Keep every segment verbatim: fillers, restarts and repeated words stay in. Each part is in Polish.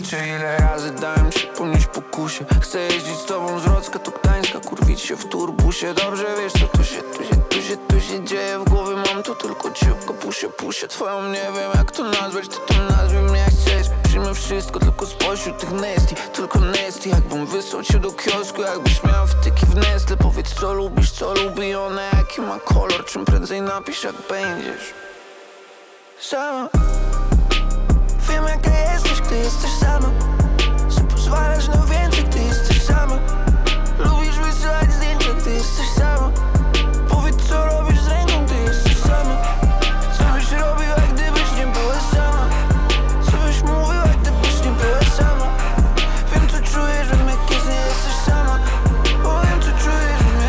liczę, ile razy dałem się ponieść pokusie. Chcę jeździć z tobą z Wrocka do Gdańska, kurwić się w turbusie. Dobrze wiesz, co tu się, tu się, tu się, tu się dzieje. W głowie mam to tylko ciupko, pusie, pusie twoją. Nie wiem jak to nazwać, ty to nazwij mnie jak chcesz. Przyjmę wszystko, tylko spośród tych nasty. Tylko nasty, jakbym wysłał cię do kiosku. Jakbyś miał wtyki w Nestle. Powiedz co lubisz, co lubi ona, jaki ma kolor. Czym prędzej napisz jak będziesz sama. Wiem jaka jesteś, gdy jesteś sama. Że pozwalasz na więcej, gdy jesteś sama. Lubisz wysyłać zdjęcia, gdy jesteś sama. Powiedz co robisz z ręką, gdy jesteś sama. Co byś robiła, gdybyś nie była sama. Co byś mówiła, gdybyś nie była sama. Wiem co czujesz, wiem jak jest, nie jesteś sama. Bo wiem co czujesz, wiem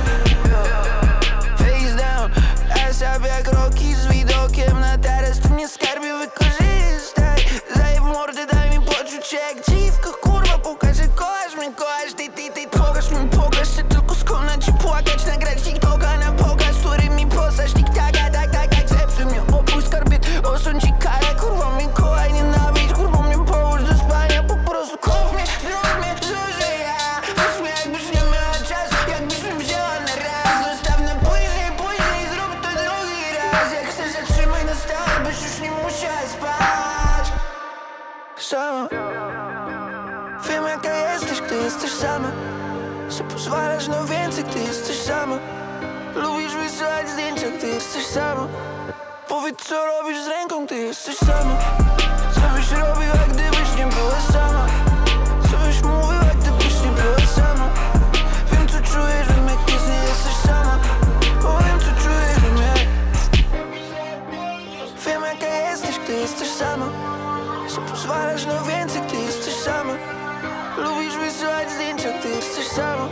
jak face down, ass up jak Rocky z widokiem na taras. Tu mnie skarbie wykorzystaj. Zajeb mordę, daj mi poczuć jak dziwko. Kurwa, pokaż, że kochasz mnie, kochasz. Ty, ty, ty, pokaż mi, pokaż. Chcę tylko skonać i płakać. Nagrać TikToka na pokaz, który mi postać. Tik-taka, tak, tak, tak. Zepsuj mnie, opuść skarbiet, osądź i karę. Kurwa mnie kochaj, nienawiść. Kurwa mnie połóż do spania. Po prostu koch mnie, zrób mnie, że ja. Weź mnie jakbyś nie miała czasu, jakbyś mi wzięła na raz. Zostaw na później, później, zrób to drugi raz. Jak chcesz, zatrzymaj na stałe, byś już nie musiała spać sama. Wiem jaka jesteś, gdy jesteś sama. Że pozwalasz na więcej, gdy jesteś sama. Lubisz wysyłać zdjęcia, gdy jesteś sama. Powiedz co robisz z ręką, gdy jesteś sama. Co byś robiła, gdybyś nie była sama. Co byś mówiła, gdybyś nie była sama. Wiem co czujesz, wiem jak jest, nie jesteś sama. Bo wiem co czujesz, wiem jak. Wiem jaka jesteś, gdy jesteś sama. Że pozwalasz na więcej, gdy jesteś sama. Lubisz wysyłać zdjęcia, gdy jesteś sama.